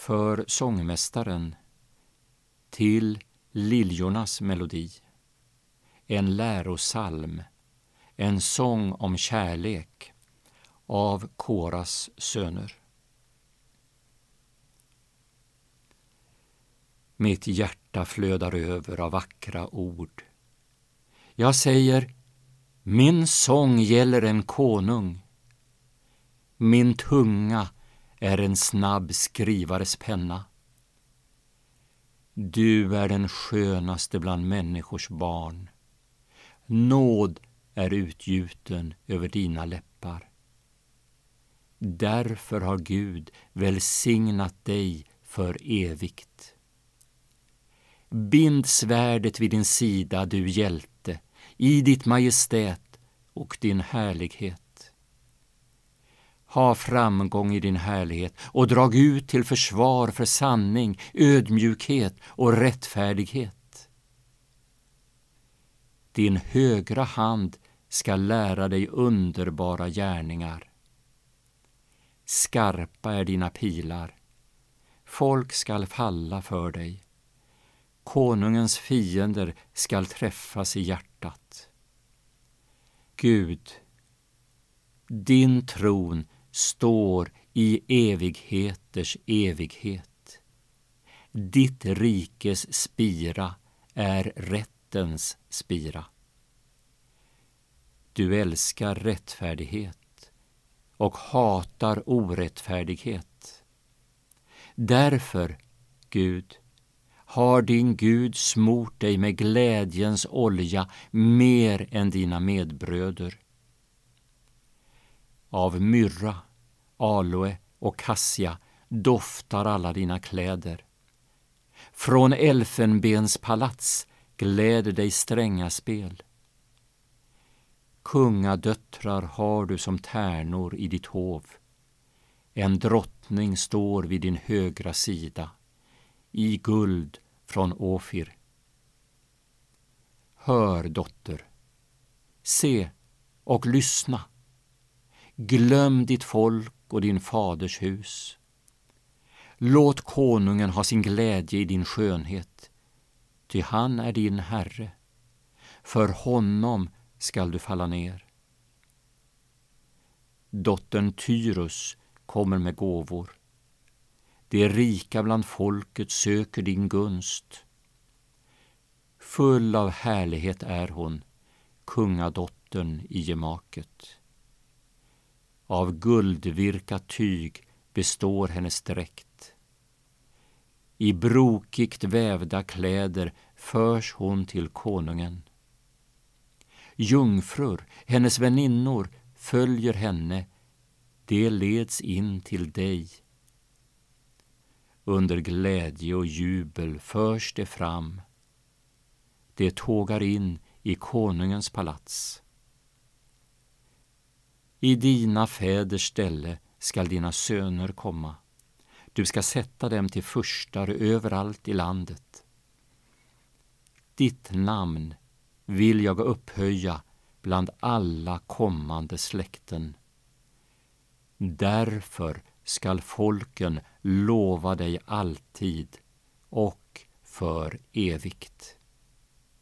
för sångmästaren till liljornas melodi, en lärosalm, en sång om kärlek av Koras söner. Mitt hjärta flödar över av vackra ord. Jag säger, min sång gäller en konung. Min tunga är en snabb skrivares penna. Du är den skönaste bland människors barn. Nåd är utgjuten över dina läppar. Därför har Gud välsignat dig för evigt. Bind svärdet vid din sida, du hjälte, i ditt majestät och din härlighet. Ha framgång i din härlighet och drag ut till försvar för sanning, ödmjukhet och rättfärdighet. Din högra hand ska lära dig underbara gärningar. Skarpa är dina pilar. Folk skall falla för dig. Konungens fiender skall träffas i hjärtat. Gud, din tron står i evigheters evighet. Ditt rikes spira är rättens spira. Du älskar rättfärdighet och hatar orättfärdighet. Därför, Gud, har din Gud smort dig med glädjens olja mer än dina medbröder. Av myrra, aloe och kassia doftar alla dina kläder. Från elfenbenspalats gläder dig strängaspel. Kungadöttrar har du som tärnor i ditt hov. En drottning står vid din högra sida, i guld från Ofir. Hör, dotter, se och lyssna. Glöm ditt folk och din faders hus. Låt konungen ha sin glädje i din skönhet, ty han är din herre. För honom skall du falla ner. Dottern Tyrus kommer med gåvor. De rika bland folket söker din gunst. Full av härlighet är hon, kungadottern i gemaket. Av guldvirkat tyg består hennes dräkt. I brokigt vävda kläder förs hon till konungen. Jungfrur, hennes väninnor, följer henne, de leds in till dig. Under glädje och jubel förs det fram. Det tågar in i konungens palats. I dina fäders ställe skall dina söner komma. Du ska sätta dem till furstar överallt i landet. Ditt namn vill jag upphöja bland alla kommande släkten. Därför skall folken lova dig alltid och för evigt.